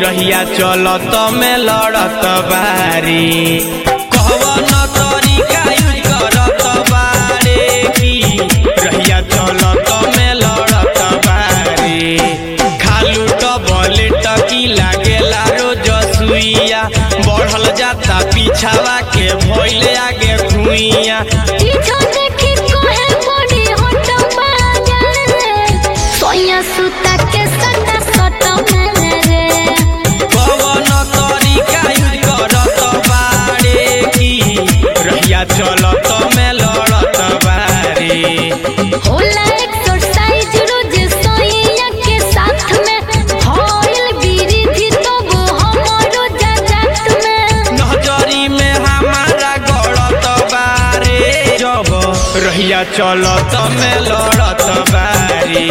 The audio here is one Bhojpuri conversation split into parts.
रहिया चलत में लड़त बारी कवन तरीका यूज करत बारे की रहिया चलत में लड़त बारी खालू डबल टकी लागेला रोज सुइया बढ़ल जाता पीछावा के भइले आगे खुइया सुता के सटा सटा मेरे कवन तरीका यूज करत बारे की रहिया चलत में लड़त बारे होला एक्सरसाइज रोज सोइया के साथ में होइल बिरिधि तो वो हमरो जात में नजरी में हमारा गड़त बारे जब रहिया चलत में लड़त बारे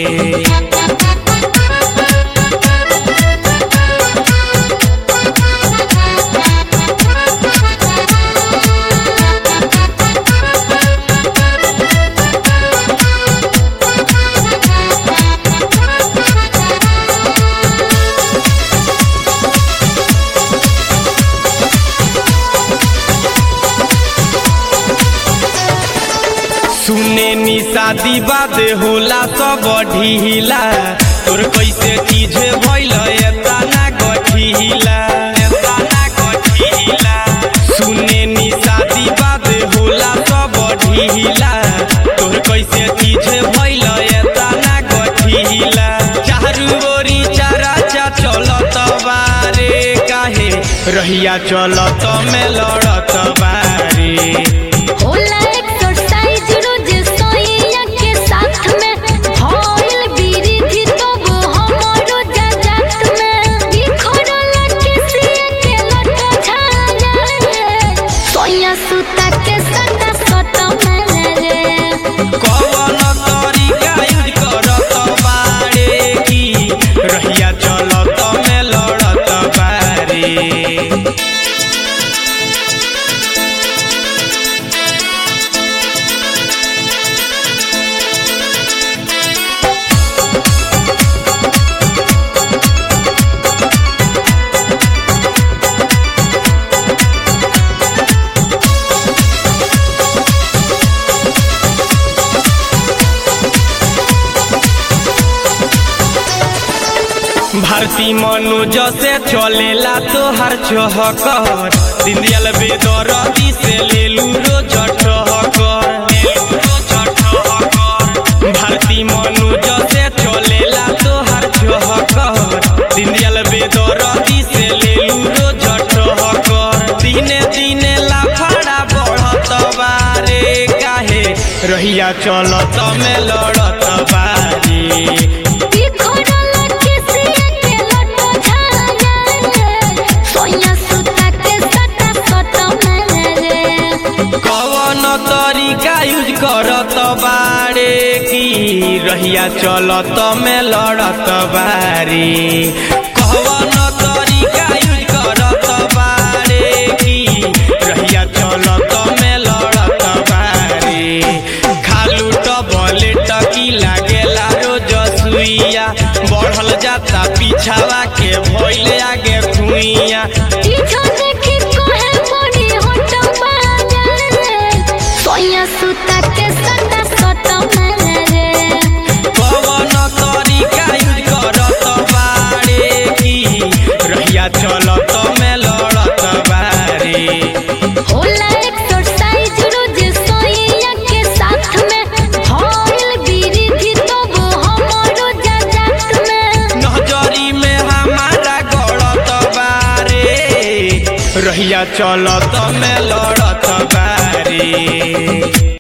सुने नी शादी बाद होला सब ढीला तोर कैसे चीज भइल एता ना गठीला सुने नी शादी बाद होला सब ढीला तोर कैसे चीज भइल एता ना गठीला चारू ओरी चाराचा चलत बारे काहे रहिया चलत में लड़त बारे होला एक्सरसाइज रोज सोइया के साथ में होइल बिरिधि तो वो हमरो जात में बिखरल किसिया के लट छाया सोइया सुता के सटा सटा मेरे कवन तरीका यूज करत बारे की रहिया चलत में लड़त बारे भारती मनोज से चलेला तोहर चहकर दिंदियल बेदरदी से लेलू रोज ठहकर भारती मनोज से चलेला तोहर चहकर दिंदियल बेदरदी से लेलू रोज ठहकर दिने दिने लाफड़ा बढ़त बारे काहे रहिया चलत में लड़त बारे कवन तरीका यूज करत बारे की रहिया चलत में लड़त बारे कवन तरीका यूज करत बारे की रहिया चलत में लड़त बारे खालू डबल टकी लागेला रोज सुइया बढ़ल जाता पीछावा के भइले आगे खुइया सुता के सटा सटा मेरे कवन तरीका यूज करत बारे की रहिया चलत में लड़त बारे होला एक्सरसाइज रोज सोइया के साथ में होइल बिरिधि तो वो हमरो जात में नजरी में हमारा गड़त बारे रहिया चलत में लड़त बारे।